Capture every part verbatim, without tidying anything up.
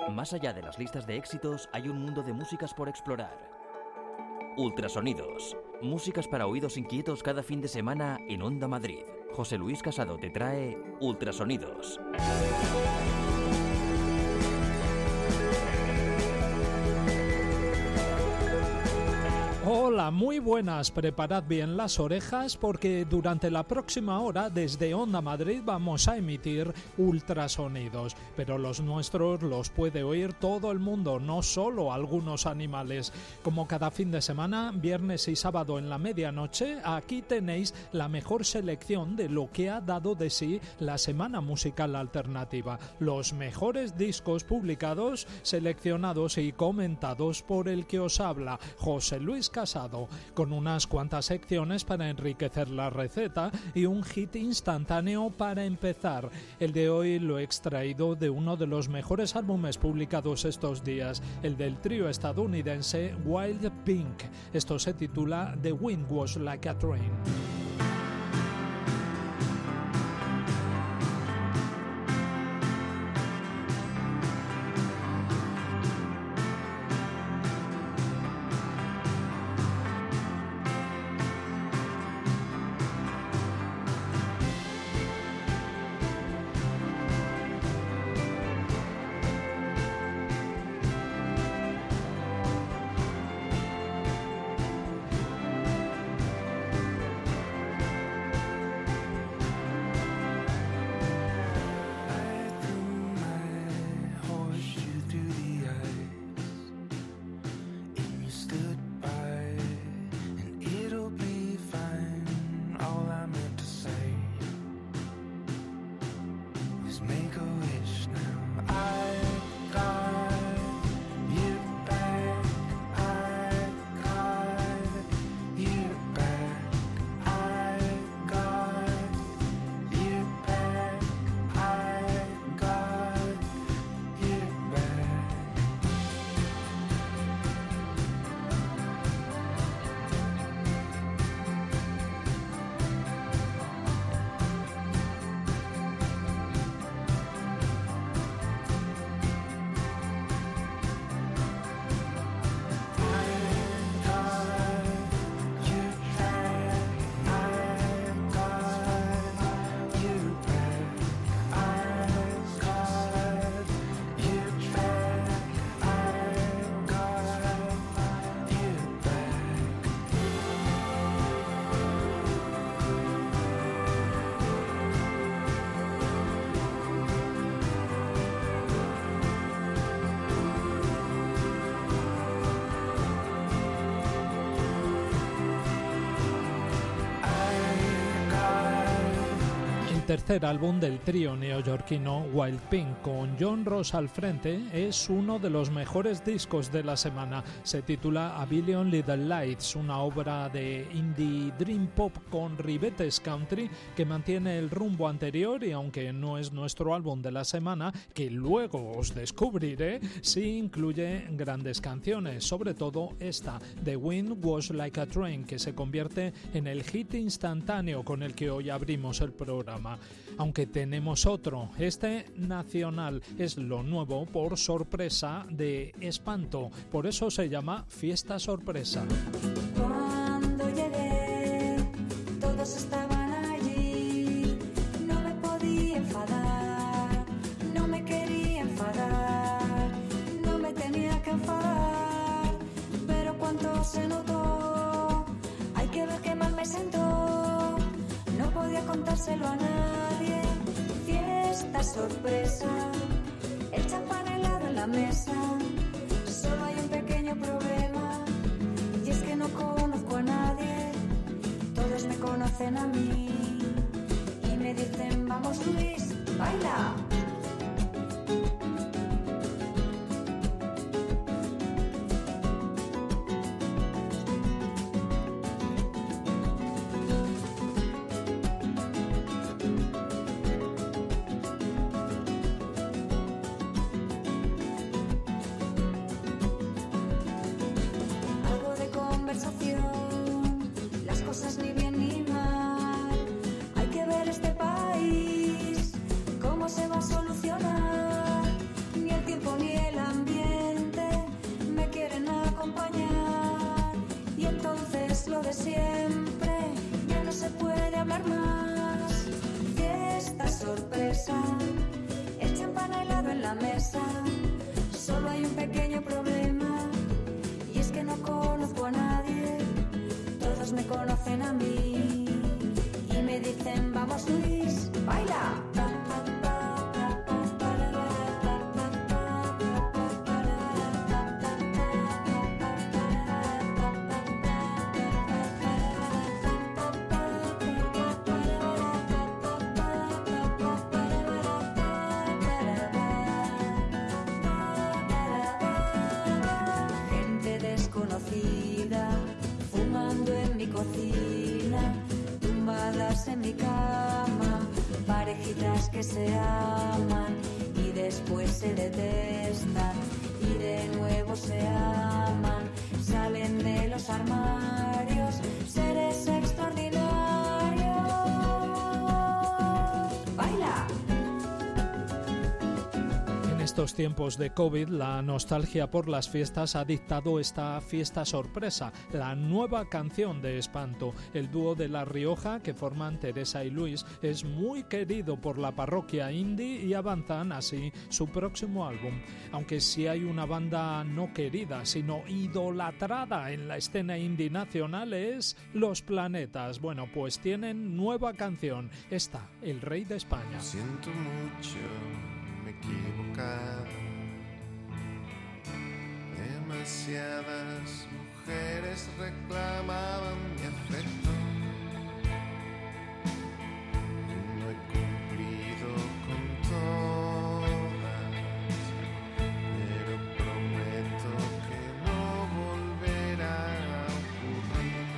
Más allá de las listas de éxitos, hay un mundo de músicas por explorar. Ultrasonidos. Músicas para oídos inquietos cada fin de semana en Onda Madrid. José Luis Casado te trae Ultrasonidos. Hola, muy buenas, preparad bien las orejas porque durante la próxima hora desde Onda Madrid vamos a emitir ultrasonidos, pero los nuestros los puede oír todo el mundo, no solo algunos animales. Como cada fin de semana, viernes y sábado en la medianoche, aquí tenéis la mejor selección de lo que ha dado de sí la Semana Musical Alternativa, los mejores discos publicados, seleccionados y comentados por el que os habla, José Luis Casado, con unas cuantas secciones para enriquecer la receta y un hit instantáneo para empezar. El de hoy lo he extraído de uno de los mejores álbumes publicados estos días, el del trío estadounidense Wild Pink. Esto se titula The Wind Was Like a Train. Tercer álbum del trío neoyorquino Wild Pink, con John Ross al frente, es uno de los mejores discos de la semana. Se titula A Billion Little Lights, una obra de indie dream pop con ribetes country que mantiene el rumbo anterior y, aunque no es nuestro álbum de la semana, que luego os descubriré, sí incluye grandes canciones, sobre todo esta, The Wind Was Like a Train, que se convierte en el hit instantáneo con el que hoy abrimos el programa. Aunque tenemos otro, este nacional es lo nuevo por sorpresa de Espanto, por eso se llama Fiesta Sorpresa. Cuando llegué, todos estaban allí, no me podía enfadar, no me quería enfadar, no me tenía que enfadar, pero cuánto se notó, hay que ver qué mal me sentó, no podía contárselo a nadie. Fiesta sorpresa, el champán helado en la mesa, solo hay un pequeño problema, y es que no conozco a nadie, todos me conocen a mí, y me dicen, vamos Luis, baila. Las cosas ni bien ni mal, hay que ver este país, cómo se va la mesa. Solo hay un pequeño problema, y es que no conozco a nadie. Todos me conocen a mí y me dicen, vamos Luis, baila. Fumando en mi cocina, tumbadas en mi cama, parejitas que se aman y después se detestan y de nuevo se aman, salen de los armarios, seres extraordinarios. ¡Baila! En estos tiempos de COVID, la nostalgia por las fiestas ha dictado esta fiesta sorpresa, la nueva canción de Espanto. El dúo de La Rioja, que forman Teresa y Luis, es muy querido por la parroquia indie y avanzan así su próximo álbum. Aunque si hay una banda no querida, sino idolatrada en la escena indie nacional, es Los Planetas. Bueno, pues tienen nueva canción, esta, El Rey de España. Siento mucho, me he equivocado. Demasiadas mujeres reclamaban mi afecto. No he cumplido con todas, pero prometo que no volverá a ocurrir.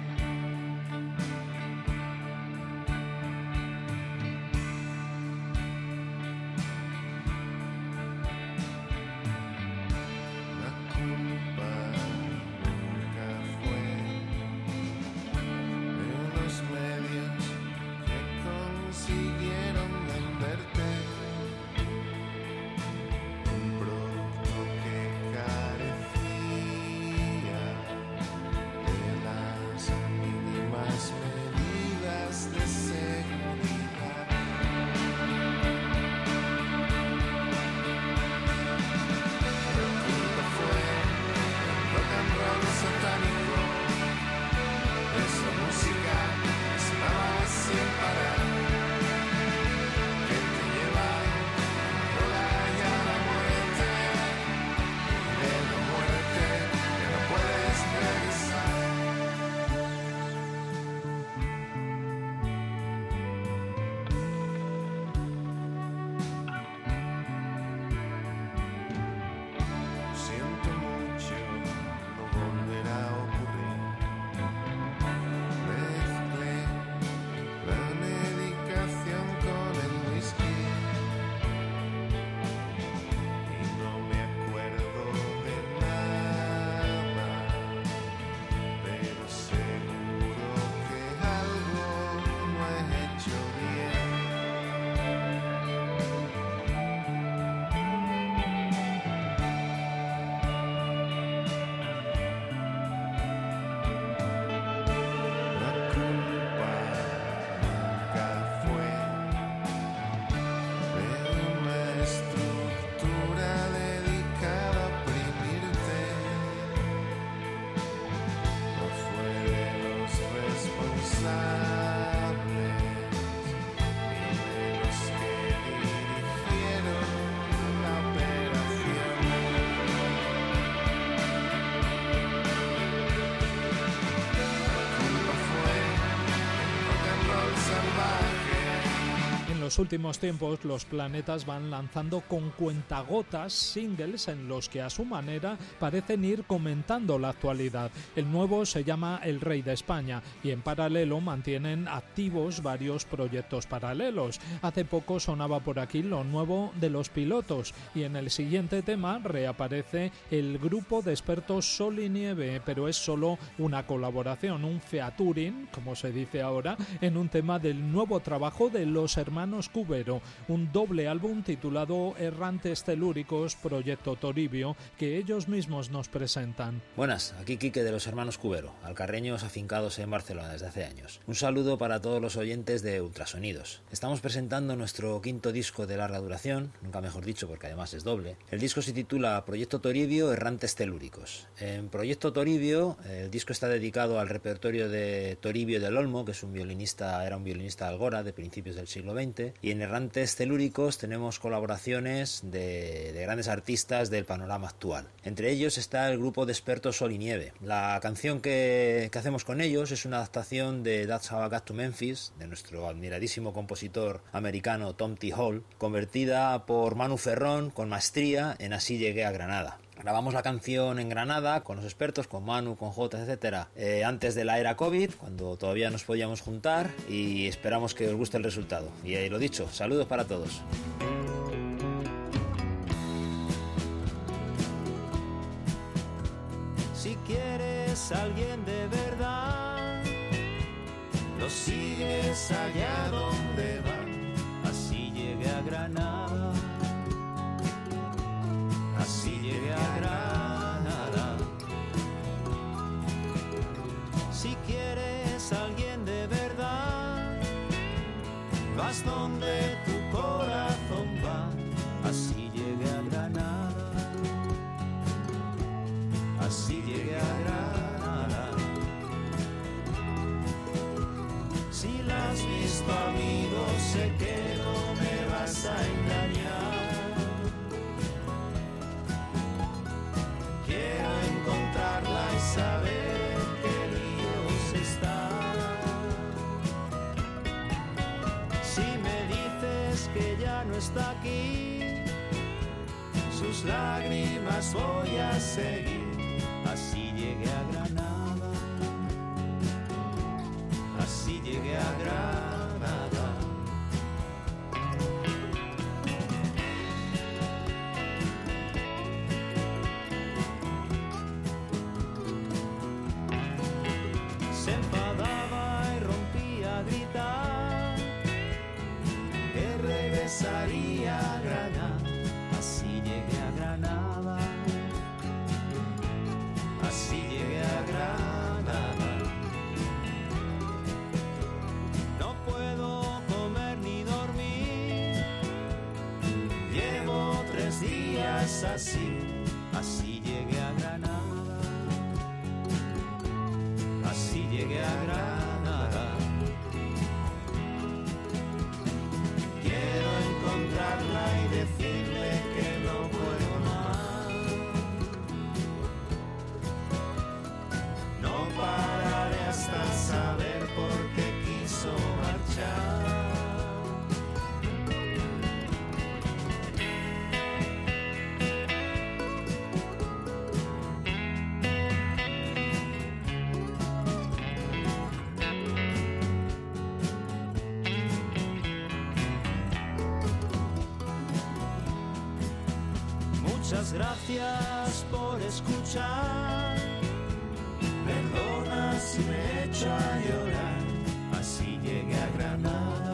En los últimos tiempos, Los Planetas van lanzando con cuentagotas singles en los que a su manera parecen ir comentando la actualidad. El nuevo se llama El Rey de España y en paralelo mantienen activos varios proyectos paralelos. Hace poco sonaba por aquí lo nuevo de Los Pilotos y en el siguiente tema reaparece el grupo de expertos Sol y Nieve, pero es solo una colaboración, un featuring, como se dice ahora, en un tema del nuevo trabajo de los hermanos Cubero, un doble álbum titulado Errantes Telúricos, Proyecto Toribio, que ellos mismos nos presentan. Buenas, aquí Quique de los hermanos Cubero, alcarreños afincados en Barcelona desde hace años. Un saludo para para todos los oyentes de Ultrasonidos. Estamos presentando nuestro quinto disco de larga duración, nunca mejor dicho porque además es doble. El disco se titula Proyecto Toribio, Errantes Telúricos. En Proyecto Toribio, el disco está dedicado al repertorio de Toribio del Olmo, que es un violinista, era un violinista de Algora de principios del siglo veinte, y en Errantes Telúricos tenemos colaboraciones de, de grandes artistas del panorama actual. Entre ellos está el grupo de expertos Sol y Nieve. La canción que, que hacemos con ellos es una adaptación de That's How I Got to Memphis, de nuestro admiradísimo compositor americano Tom T. Hall, convertida por Manu Ferrón con maestría en Así llegué a Granada. Grabamos la canción en Granada con los expertos, con Manu, con Jota, etcétera, eh, antes de la era COVID, cuando todavía nos podíamos juntar, y esperamos que os guste el resultado. Y eh, lo dicho, saludos para todos. Si quieres a alguien de verdad, lo sigues allá donde va. Así llegué a Granada, así llegué a Granada. Si quieres a alguien de verdad, vas donde tu corazón va. Así llegué a Granada, así llegué a Granada. Si la has visto, amigo, sé que no me vas a engañar. Quiero encontrarla y saber qué líos está. Si me dices que ya no está aquí, sus lágrimas voy a seguir. Así llegué a Granada, así llegué a Granada. Se enfadaba y rompía a gritar que regresaría a Granada. Así llegué a Granada, así llegué a Granada. No puedo comer ni dormir, llevo tres días así. Así llegué a Granada, así llegué a Granada. Quiero encontrarla y decirle que no puedo más. No pararé hasta saber por qué quiso marchar. Muchas gracias por escuchar. Perdona si me he hecho a llorar. Así llegué a Granada.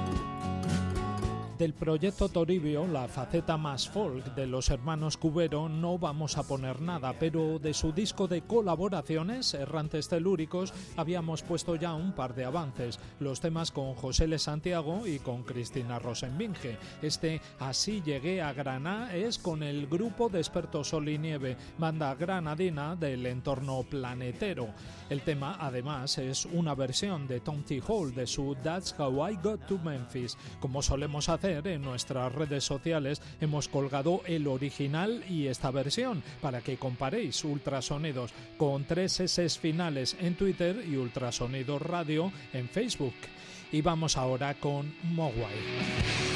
Del proyecto Toribio, la faceta más folk de los hermanos Cubero, no vamos a poner nada, pero de su disco de colaboraciones, Errantes Telúricos, habíamos puesto ya un par de avances, los temas con José L. Santiago y con Cristina Rosenbinge. Este Así llegué a Granada es con el grupo de expertos Sol y Nieve, banda granadina del entorno planetero. El tema, además, es una versión de Tom T. Hall de su That's How I Got to Memphis. Como solemos hacer en nuestras redes sociales, hemos colgado el original y esta versión para que comparéis Ultrasonidos con tres S finales en Twitter y Ultrasonidos Radio en Facebook. Y vamos ahora con Mogwai.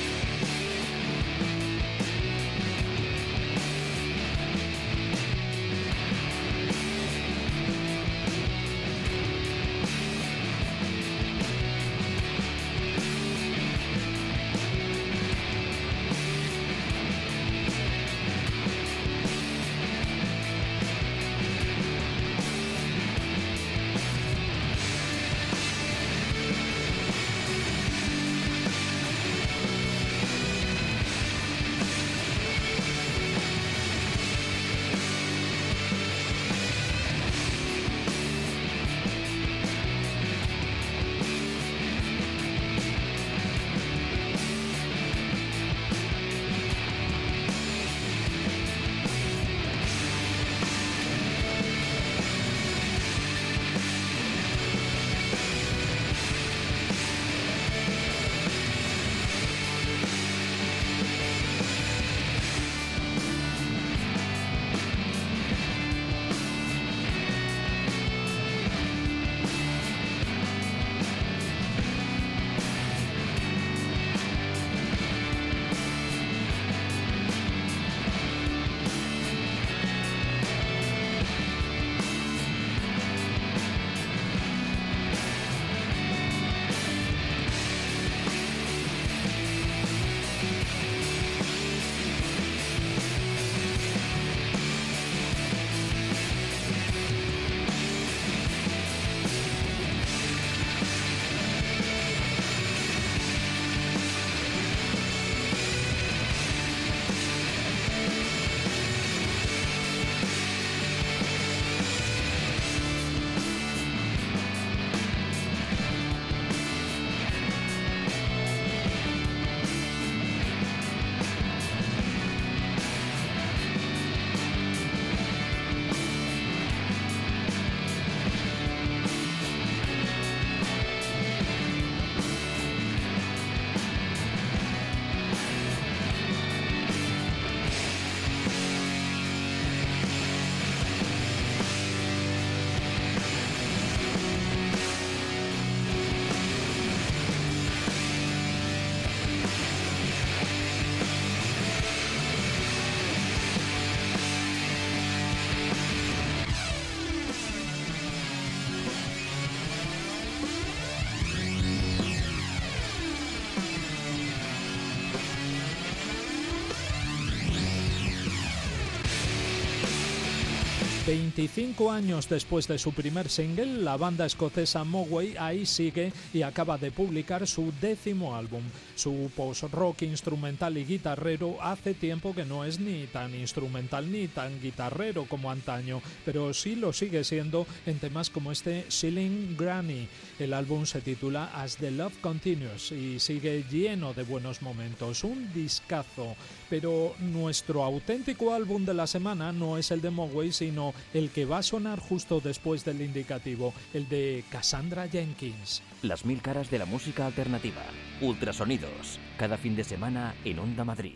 veinticinco años después de su primer single, la banda escocesa Mogwai ahí sigue y acaba de publicar su décimo álbum. Su post-rock instrumental y guitarrero hace tiempo que no es ni tan instrumental ni tan guitarrero como antaño, pero sí lo sigue siendo en temas como este Shilling Granny. El álbum se titula As the Love Continues y sigue lleno de buenos momentos, un discazo. Pero nuestro auténtico álbum de la semana no es el de Mogwai, sino el que va a sonar justo después del indicativo, el de Cassandra Jenkins. Las mil caras de la música alternativa. Ultrasonidos. Cada fin de semana en Onda Madrid.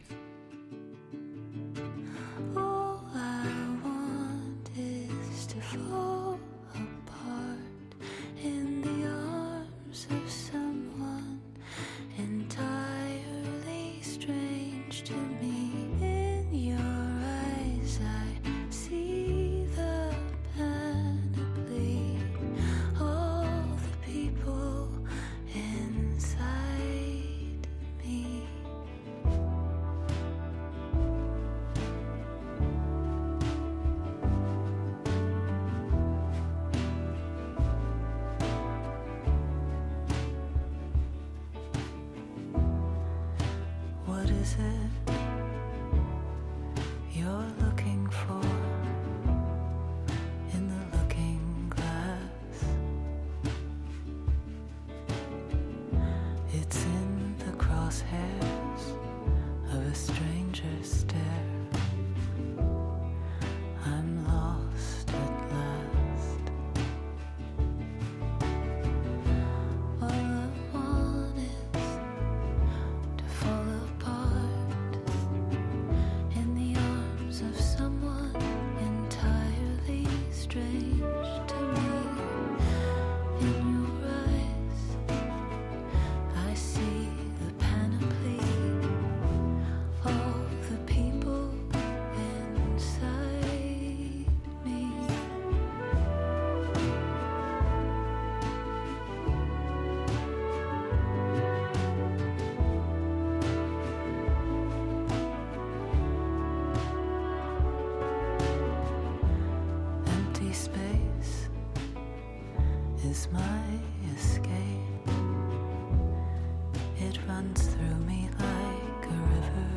All I want is to fall apart in the arms of someone entirely strange to me. In your eyes I see the panoply, all the people inside me. What is it you're looking for in the looking glass? It's in the crosshairs of a stranger's stare. I'm lost at last. All I want is to fall apart in the arms of someone entirely strange to me. In your eyes I see the panoply, all the people inside me. Empty space is my escape. It runs through me like a river,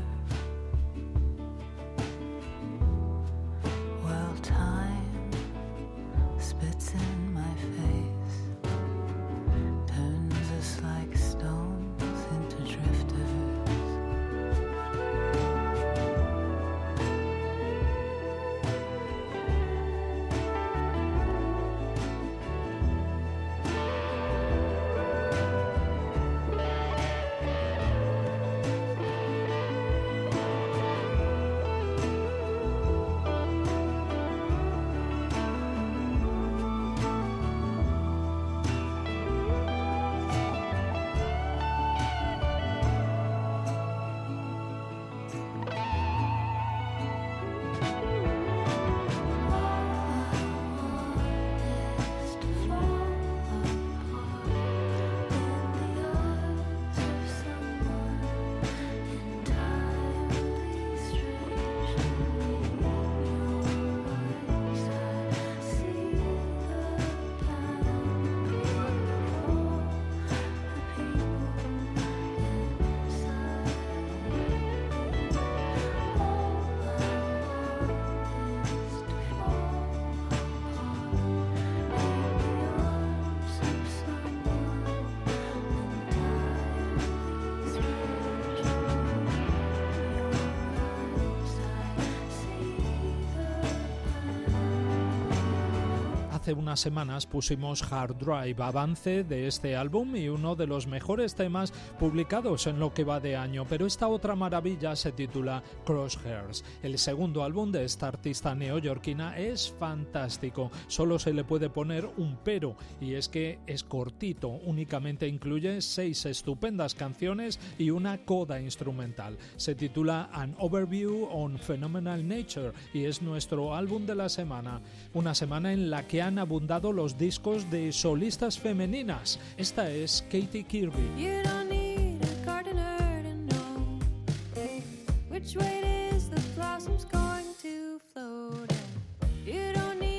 while time spits in my face, turns us like stones into drifters. Hace unas semanas pusimos Hard Drive, avance de este álbum y uno de los mejores temas publicados en lo que va de año, pero esta otra maravilla se titula Crosshairs. El segundo álbum de esta artista neoyorquina es fantástico, solo se le puede poner un pero, y es que es cortito, únicamente incluye seis estupendas canciones y una coda instrumental. Se titula An Overview on Phenomenal Nature y es nuestro álbum de la semana, una semana en la que han abundado los discos de solistas femeninas. Esta es Katie Kirby. You don't need a gardener to know which way it is the blossom's going to float. You don't need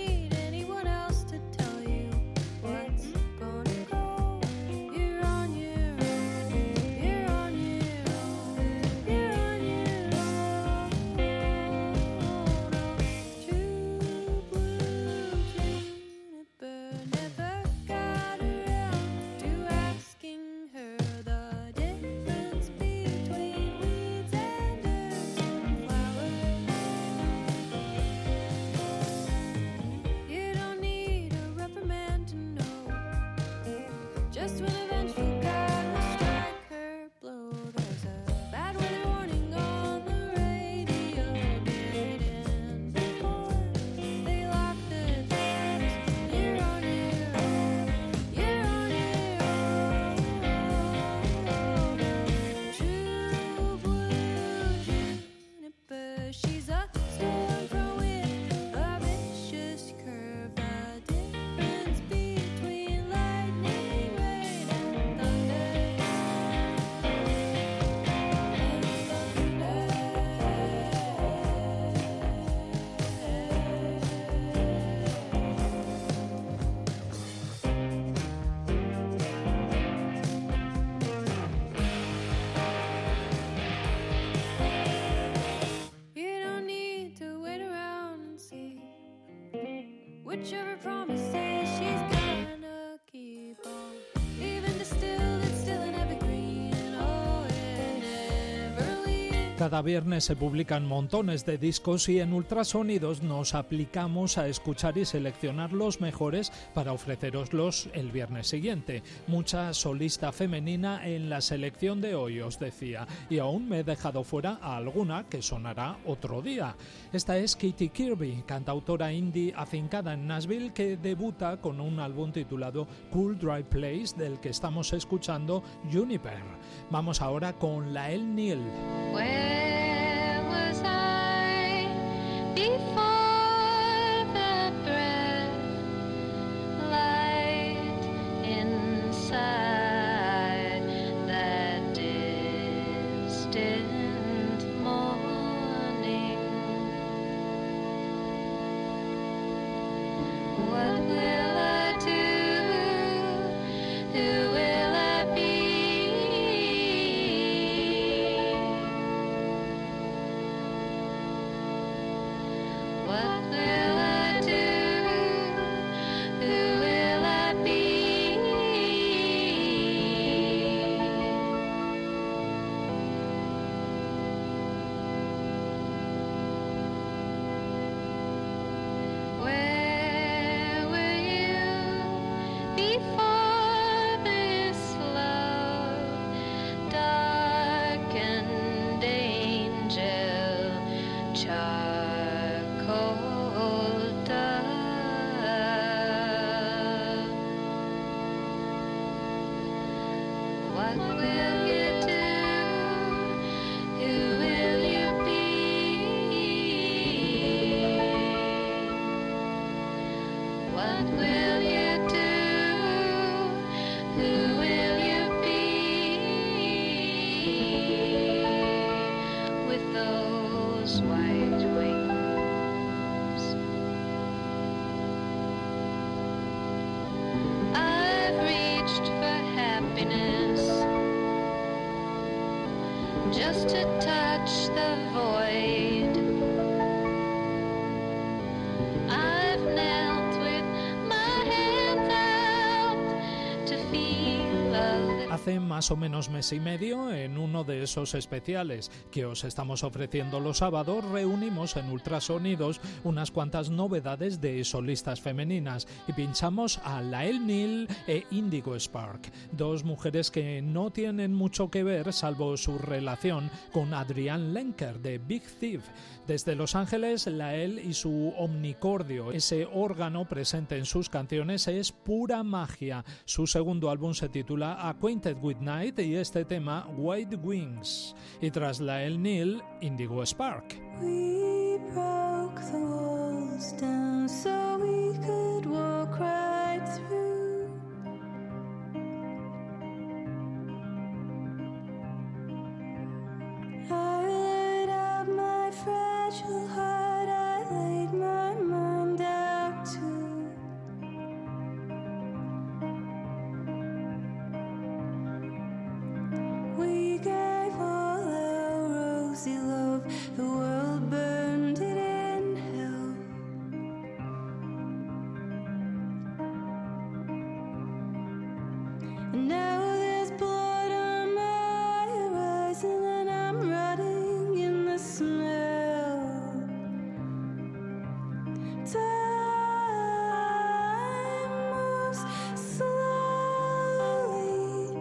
whichever promises she's gonna keep on. Even distilled, it's still an evergreen. Oh, it never leaves. Cada viernes se publican montones de discos y en Ultrasonidos nos aplicamos a escuchar y seleccionar los mejores para ofreceroslos el viernes siguiente. Mucha solista femenina en la selección de hoy, os decía, y aún me he dejado fuera a alguna que sonará otro día. Esta es Katie Kirby, cantautora indie afincada en Nashville, que debuta con un álbum titulado Cool Dry Place, del que estamos escuchando Juniper. Vamos ahora con Lael Neal. Where was I before that breath light inside that distant morning? What will I do? Who will I be? What will I do? Who will I be? Where were you before this love darkened angel charcoal dove? What will you do? Who will you be? What will you do? Who will you be with those white wings? I've reached for happiness just to touch the void. I've knelt with my hands out to feel a little. Hace más o menos mes y medio, en uno de esos especiales que os estamos ofreciendo los sábados, reunimos en Ultrasonidos unas cuantas novedades de solistas femeninas y pinchamos a Lael Neal e Indigo Spark, dos mujeres que no tienen mucho que ver salvo su relación con Adrienne Lenker de Big Thief. Desde Los Ángeles, Lael y su omnicordio, ese órgano presente en sus canciones, es pura magia. Su segundo álbum se titula Acquainted with Night y este tema White Wings. Y tras Lael Neal, Indigo Spark. We broke the walls down so we could walk right through. I laid out my fragile heart, I laid my mind out too. We gave all our rosy love, the world burned it in hell. And now there's blood on my horizon and I'm rotting in the smell. Time moves slowly.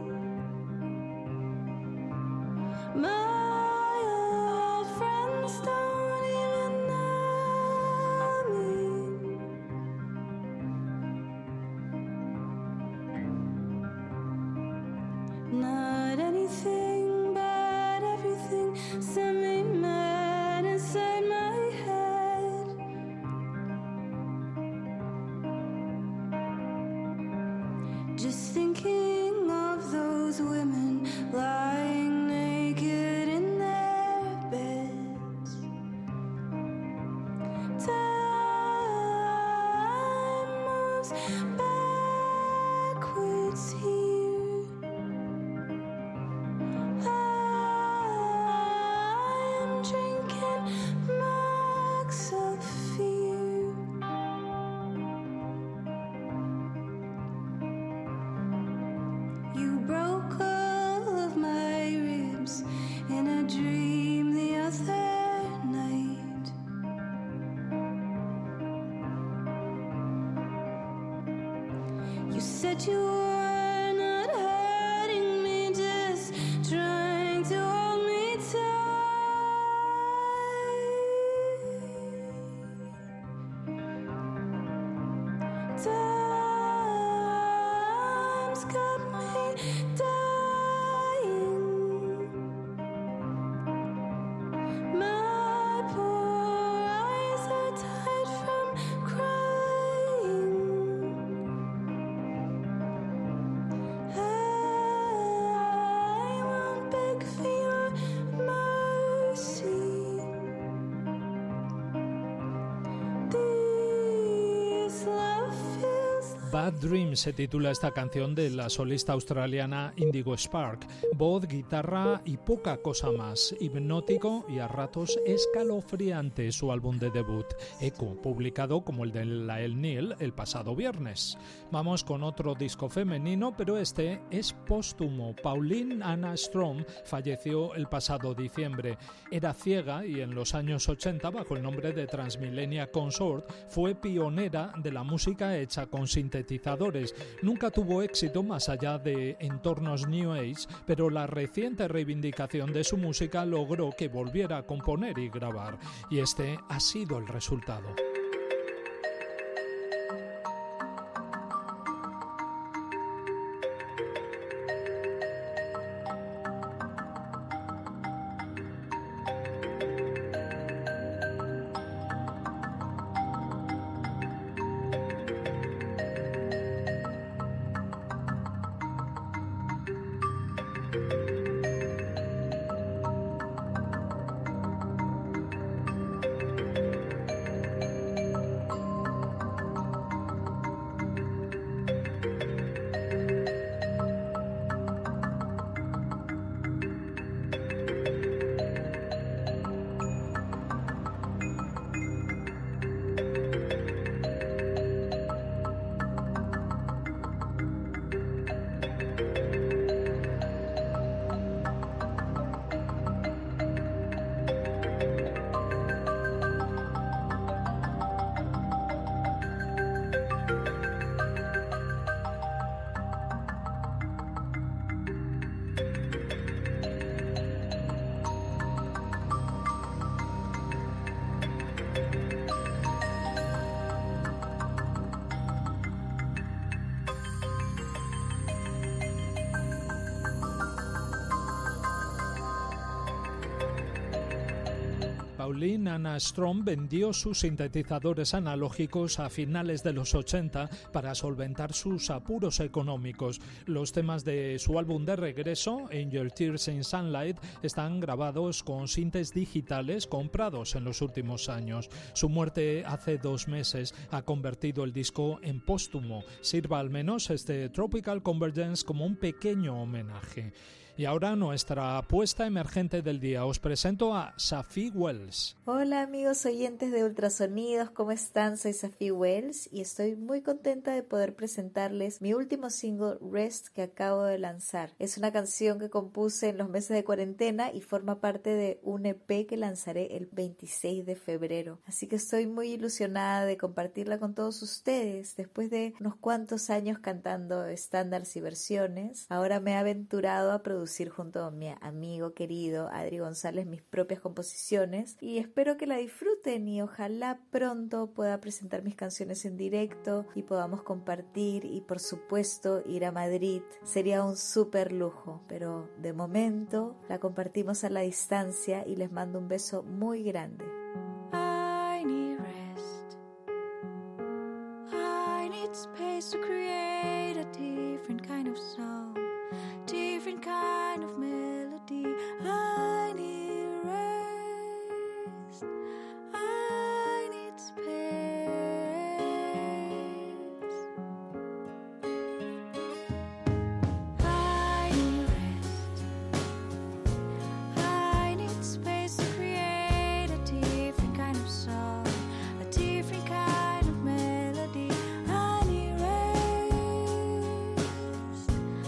My old friends don't even know me. Not anything but everything sent me mad inside my head. Just thinking of those women lying naked in their beds. Time moves backwards here. I am drinking mugs of fear. You said you were not hurting me, just trying to hold me tight. Time's got me dying. My poor eyes are tired from crying. I won't beg for your mercy. This love feels like Bad Dream se titula esta canción de la solista australiana Indigo Spark. Voz, guitarra y poca cosa más. Hipnótico y a ratos escalofriante su álbum de debut, Echo, publicado como el de Lael Neal el pasado viernes. Vamos con otro disco femenino, pero este es póstumo. Pauline Anna Strom falleció el pasado diciembre. Era ciega y en los años ochenta, bajo el nombre de Transmillennia Consort, fue pionera de la música hecha con sintetizadores. Nunca tuvo éxito más allá de entornos New Age, pero la reciente reivindicación de su música logró que volviera a componer y grabar. Y este ha sido el resultado. Pauline Anna Strom vendió sus sintetizadores analógicos a finales de los ochenta para solventar sus apuros económicos. Los temas de su álbum de regreso, Angel Tears in Sunlight, están grabados con sintes digitales comprados en los últimos años. Su muerte hace dos meses ha convertido el disco en póstumo. Sirva al menos este Tropical Convergence como un pequeño homenaje. Y ahora nuestra apuesta emergente del día. Os presento a Safi Wells. Hola amigos oyentes de Ultrasonidos, ¿cómo están? Soy Safi Wells y estoy muy contenta de poder presentarles mi último single, Rest, que acabo de lanzar. Es una canción que compuse en los meses de cuarentena y forma parte de un E P que lanzaré el veintiséis de febrero. Así que estoy muy ilusionada de compartirla con todos ustedes. Después de unos cuantos años cantando estándares y versiones, ahora me he aventurado a producir junto a mi amigo querido Adri González mis propias composiciones y espero que la disfruten y ojalá pronto pueda presentar mis canciones en directo y podamos compartir y por supuesto ir a Madrid. Sería un súper lujo, pero de momento la compartimos a la distancia y les mando un beso muy grande. I need rest. I need space to create a different kind of song, different kind of melody. I need rest. I need space. I need rest. I need space to create a different kind of song, a different kind of melody. I need rest.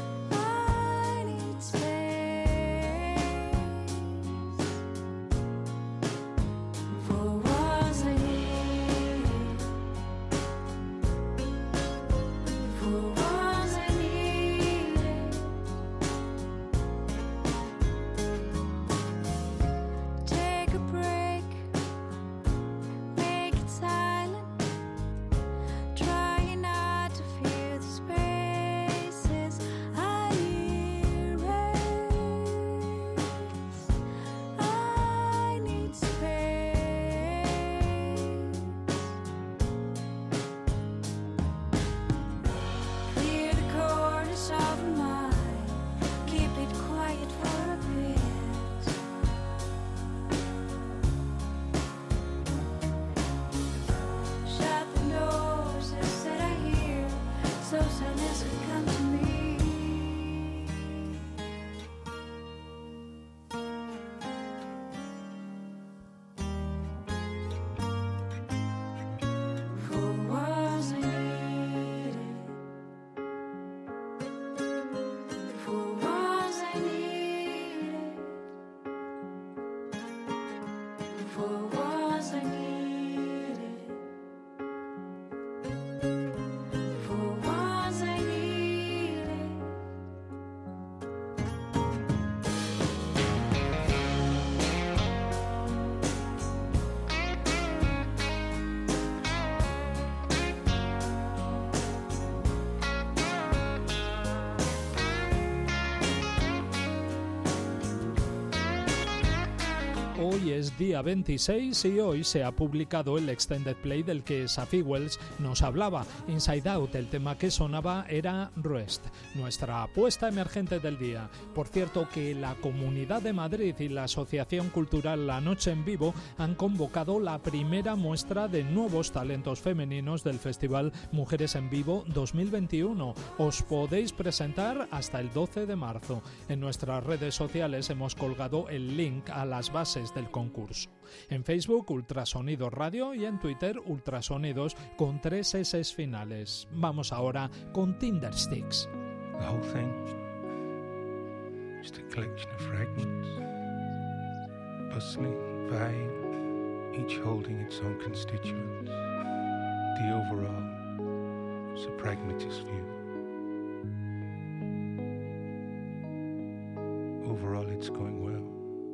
Hoy es día veintiséis y hoy se ha publicado el extended play del que Safi Wells nos hablaba. Inside Out, el tema que sonaba era Rest, nuestra apuesta emergente del día. Por cierto, que la Comunidad de Madrid y la Asociación Cultural La Noche en Vivo han convocado la primera muestra de nuevos talentos femeninos del Festival Mujeres en Vivo dos mil veintiuno. Os podéis presentar hasta el doce de marzo. En nuestras redes sociales hemos colgado el link a las bases del concurso. En Facebook, Ultrasonidos Radio, y en Twitter, Ultrasonidos con tres S finales. Vamos ahora con Tindersticks. The whole thing, just a collection of fragments, bustling, vying, each holding its own constituents. The overall is a pragmatist view. Overall, it's going well.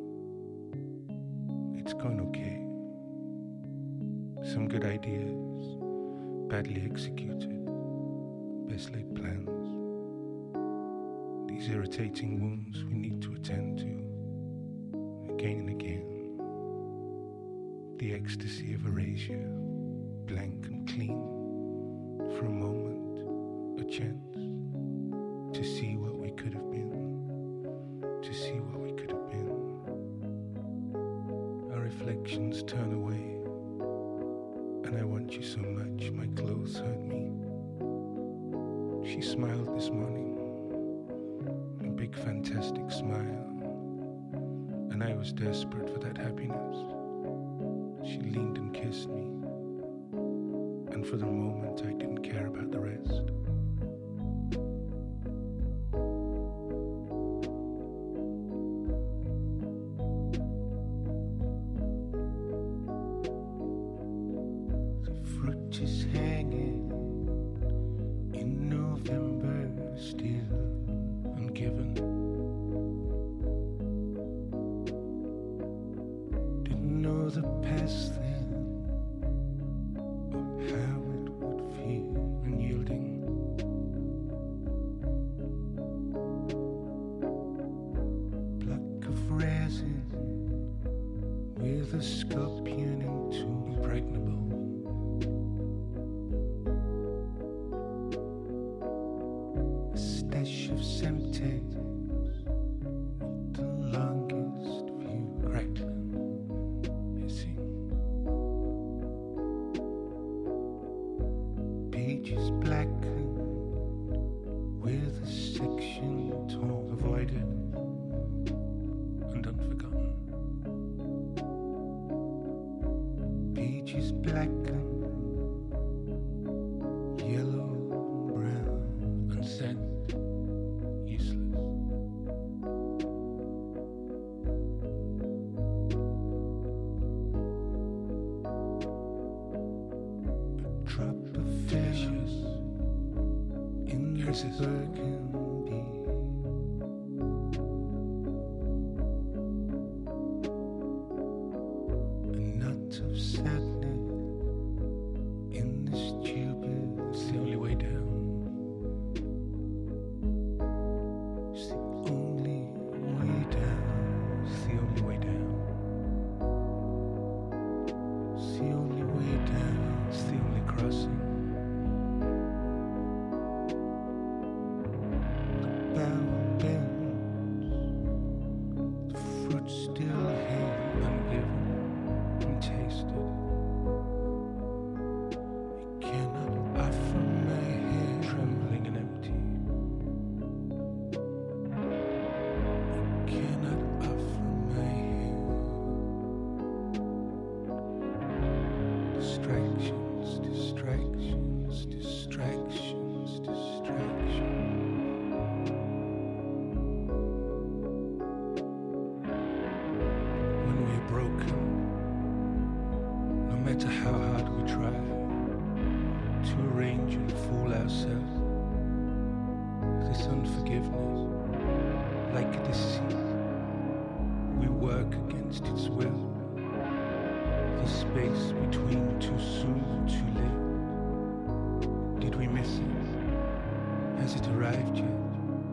It's going okay. Some good ideas, badly executed, best laid plans. These irritating wounds we need to attend to, again and again. The ecstasy of erasure, blank and clean, for a moment, a chance to see what we could have been, to see what we could have been. Our reflections turn away, and I want you so much, my clothes hurt me. She smiled this morning, a big fantastic smile, and I was desperate for that happiness. She leaned and kissed me, and for the moment I didn't care about the rest.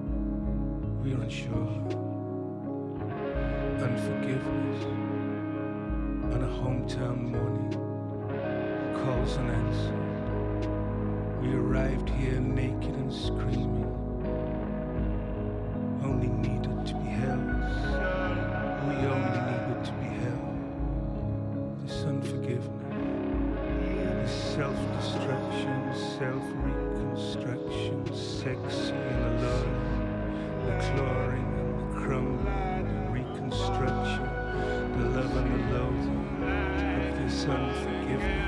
Unforgiveness downtown morning, calls unanswered. We arrived here naked and screaming, only needed to be held. We only needed to be held. This unforgiveness, this self-destruction, self-reconstruction, sexy and alluring, the clawing and the crumbling, the reconstruction, the love and the loathing of this unforgiveness.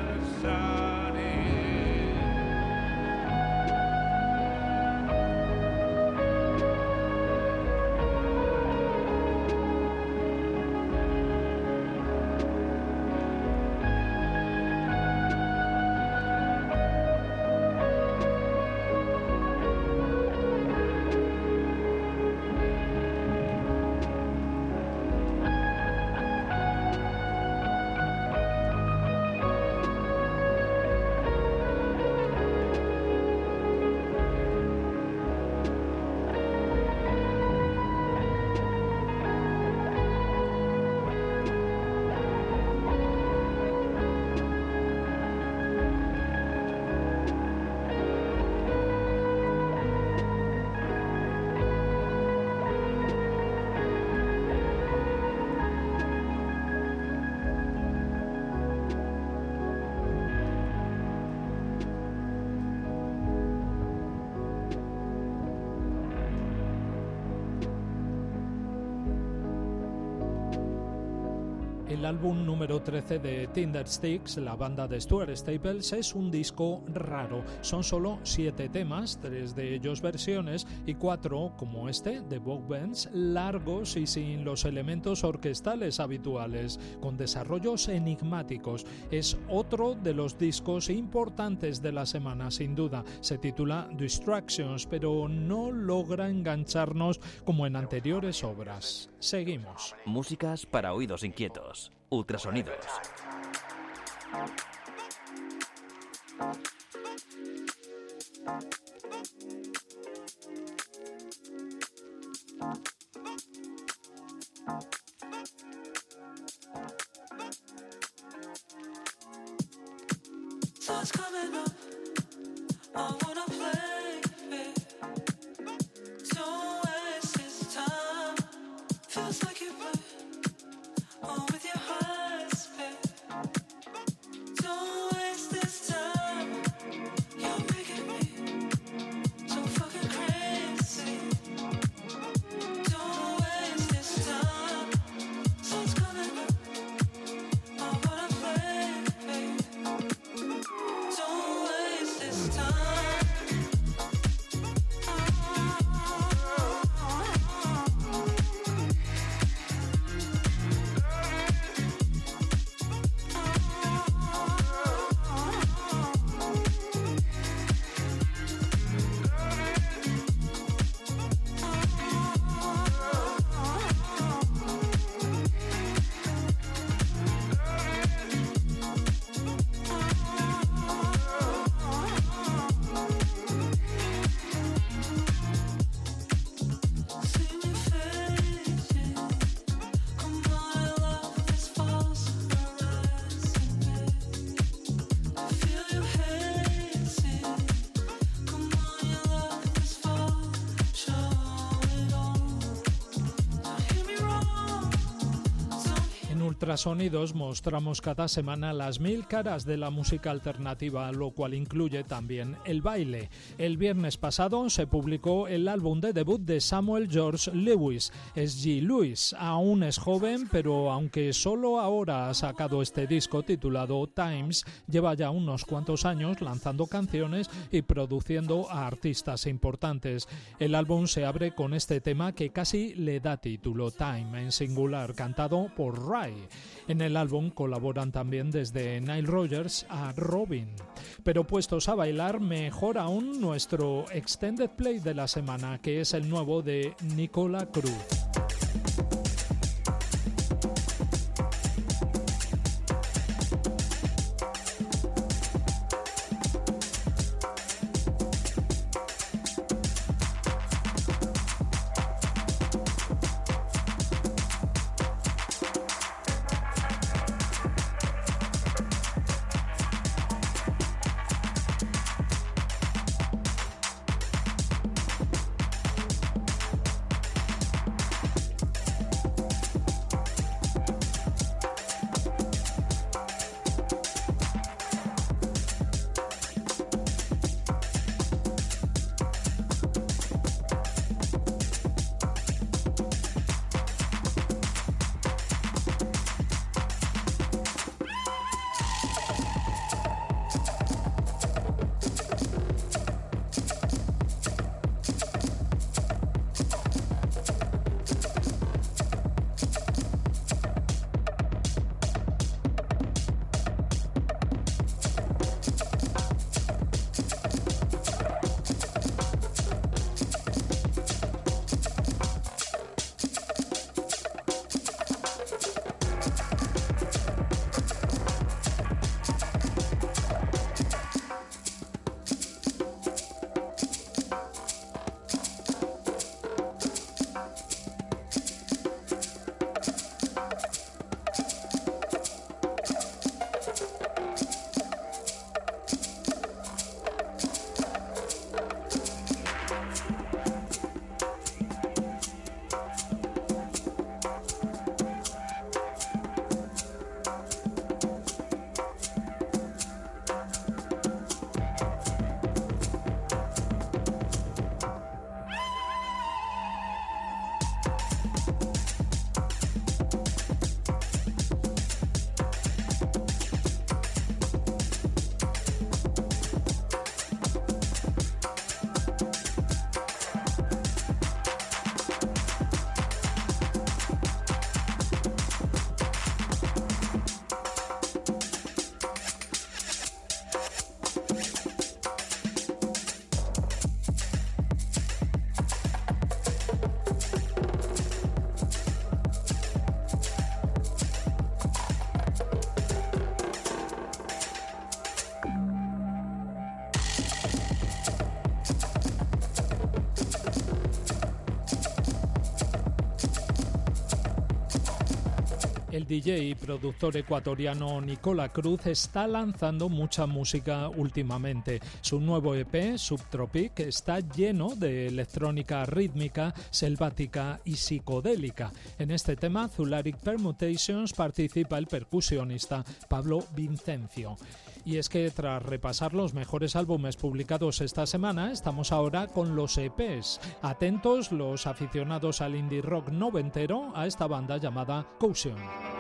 El álbum número trece de Tindersticks, la banda de Stuart Staples, es un disco raro. Son solo siete temas, tres de ellos versiones y cuatro, como este, de Bob Benz, largos y sin los elementos orquestales habituales, con desarrollos enigmáticos. Es otro de los discos importantes de la semana, sin duda. Se titula Distractions, pero no logra engancharnos como en anteriores obras. Seguimos. Músicas para oídos inquietos. Ultrasonidos. Thoughts coming up, I wanna play it. Don't waste this time. Feels like you play oh, with your heart, babe. Don't waste this time. You're making me so fucking crazy. Don't waste this time. Thoughts coming up, I wanna play it. Don't waste this time. See me fading. Come on, I love this false horizon, babe. I feel you hating. Come on, you love this fall. Show it all. Don't hear me wrong. Don't En Ultrasonidos mostramos cada semana las mil caras de la música alternativa, lo cual incluye también el baile. El viernes pasado se publicó el álbum de debut de Samuel George Lewis, S G Lewis. Aún es joven, pero aunque solo ahora ha sacado este disco titulado Times, lleva ya unos cuantos años lanzando canciones y produciendo a artistas importantes. El álbum se abre con este tema que casi le da título, Time, en singular, cantado por Ray. En el álbum colaboran también desde Nile Rodgers a Robin. Pero puestos a bailar, mejor aún nuestro Extended Play de la semana, que es el nuevo de Nicola Cruz. El D J y productor ecuatoriano Nicola Cruz está lanzando mucha música últimamente. Su nuevo E P, Subtropic, está lleno de electrónica rítmica, selvática y psicodélica. En este tema, Zularic Permutations, participa el percusionista Pablo Vincencio. Y es que tras repasar los mejores álbumes publicados esta semana, estamos ahora con los E Pes. Atentos los aficionados al indie rock noventero a esta banda llamada Caution.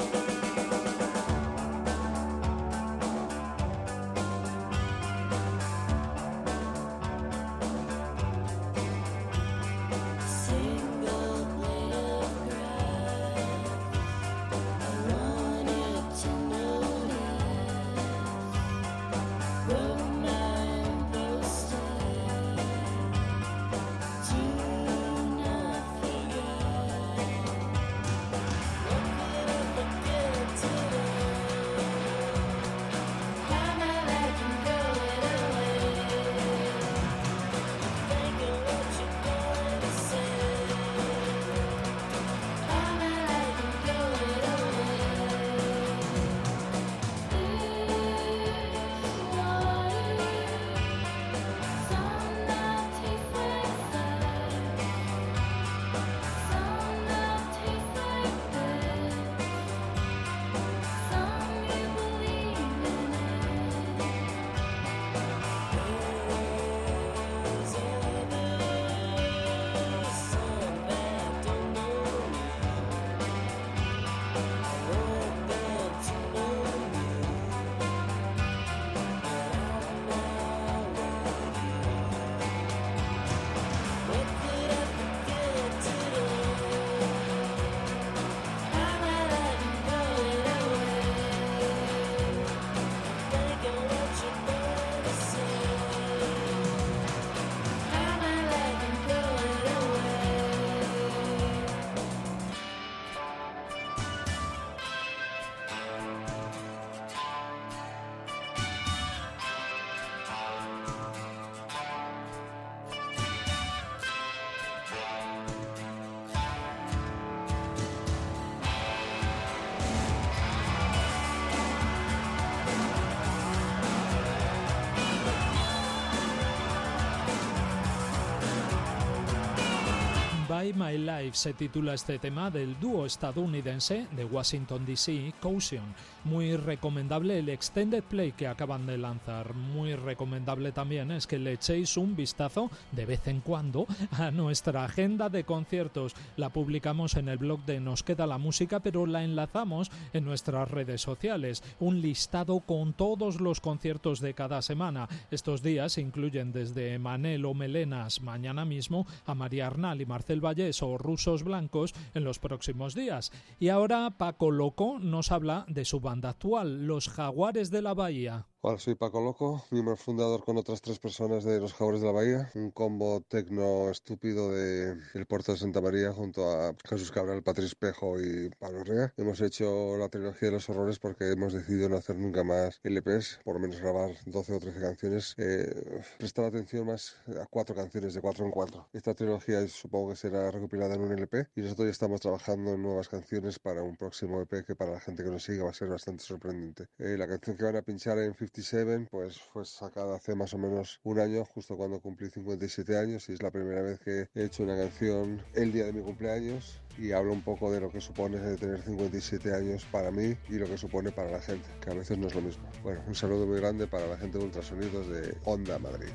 By My Life se titula este tema del dúo estadounidense de Washington D C, Caution. Muy recomendable el extended play que acaban de lanzar. Muy recomendable también es que le echéis un vistazo de vez en cuando a nuestra agenda de conciertos. La publicamos en el blog de Nos Queda la Música, pero la enlazamos en nuestras redes sociales. Un listado con todos los conciertos de cada semana. Estos días incluyen desde Manel o Melenas mañana mismo a María Arnal y Marcel Vallés o Rusos Blancos en los próximos días. Y ahora Paco Loco nos habla de su banda actual, Los Jaguares de la Bahía. Hola, soy Paco Loco, miembro fundador con otras tres personas de Los Jaguares de la Bahía, un combo tecno estúpido de El Puerto de Santa María junto a Jesús Cabral, Patricio Espejo y Pablo Rea. Hemos hecho la trilogía de los horrores porque hemos decidido no hacer nunca más L Pes, por lo menos grabar doce o trece canciones, eh, prestar atención más a cuatro canciones de cuatro en cuatro. Esta trilogía supongo que será recopilada en un L P y nosotros ya estamos trabajando en nuevas canciones para un próximo E P que para la gente que nos siga va a ser bastante sorprendente. Eh, la canción que van a pinchar en cincuenta y siete pues fue sacada hace más o menos un año, justo cuando cumplí cincuenta y siete años, y es la primera vez que he hecho una canción el día de mi cumpleaños, y hablo un poco de lo que supone de tener cincuenta y siete años para mí y lo que supone para la gente, que a veces no es lo mismo. Bueno, un saludo muy grande para la gente de Ultrasonidos de Onda Madrid.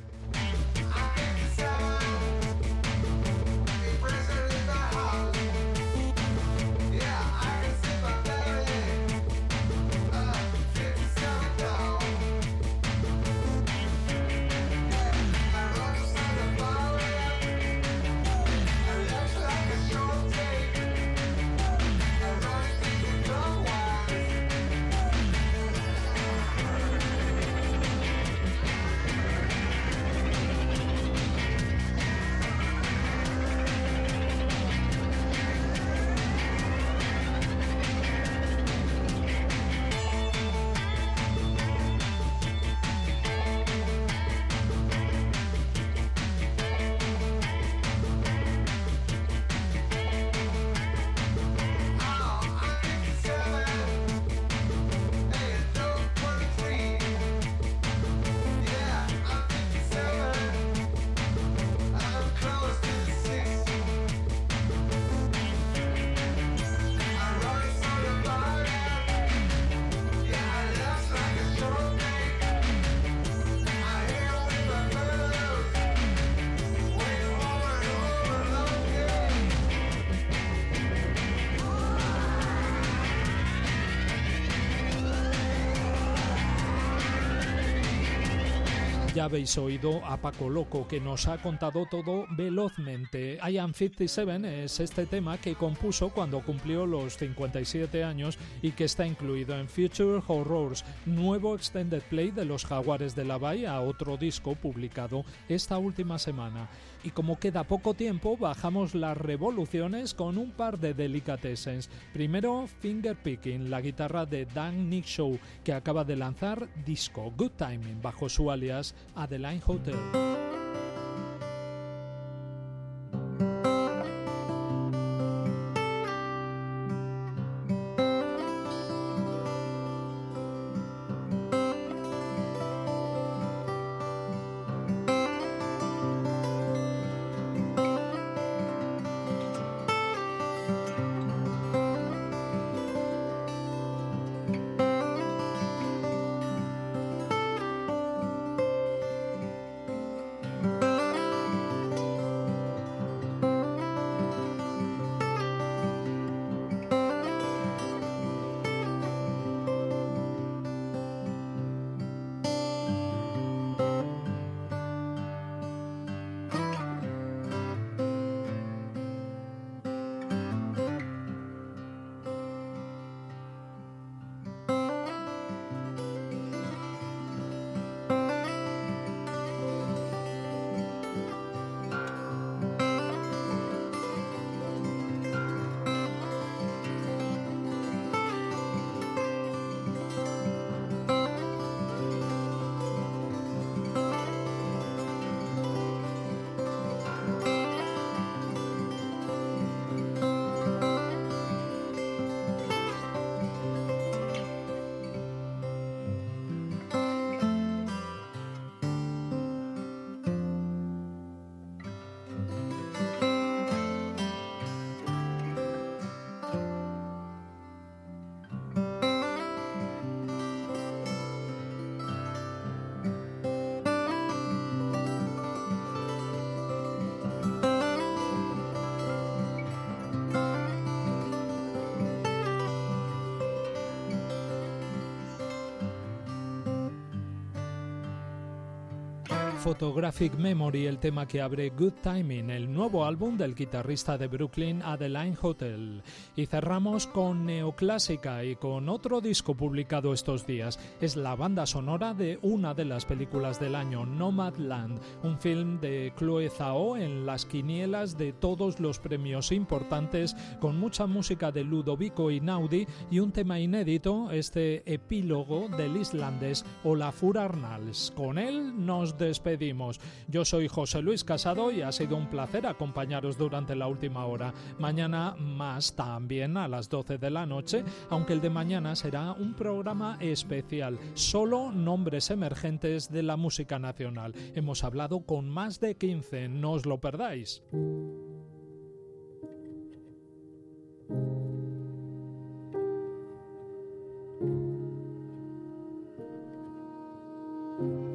Ya habéis oído a Paco Loco, que nos ha contado todo velozmente. I Am cincuenta y siete es este tema que compuso cuando cumplió los cincuenta y siete años y que está incluido en Future Horrors, nuevo extended play de los Jaguares de la Bahía, otro disco publicado esta última semana. Y como queda poco tiempo, bajamos las revoluciones con un par de delicatessens. Primero, Fingerpicking, la guitarra de Dan Nick Show, que acaba de lanzar disco Good Timing bajo su alias Adeline Hotel. Photographic Memory, el tema que abre Good Timing, el nuevo álbum del guitarrista de Brooklyn Adeline Hotel. Y cerramos con neoclásica y con otro disco publicado estos días. Es la banda sonora de una de las películas del año, Nomadland, un film de Chloe Zhao en las quinielas de todos los premios importantes, con mucha música de Ludovico Einaudi y un tema inédito, este epílogo del islandés Olafur Arnalds. Con él nos despedimos. Yo soy José Luis Casado y ha sido un placer acompañaros durante la última hora. Mañana más, también a las doce de la noche, aunque el de mañana será un programa especial, solo nombres emergentes de la música nacional. Hemos hablado con más de quince, no os lo perdáis. Thank you.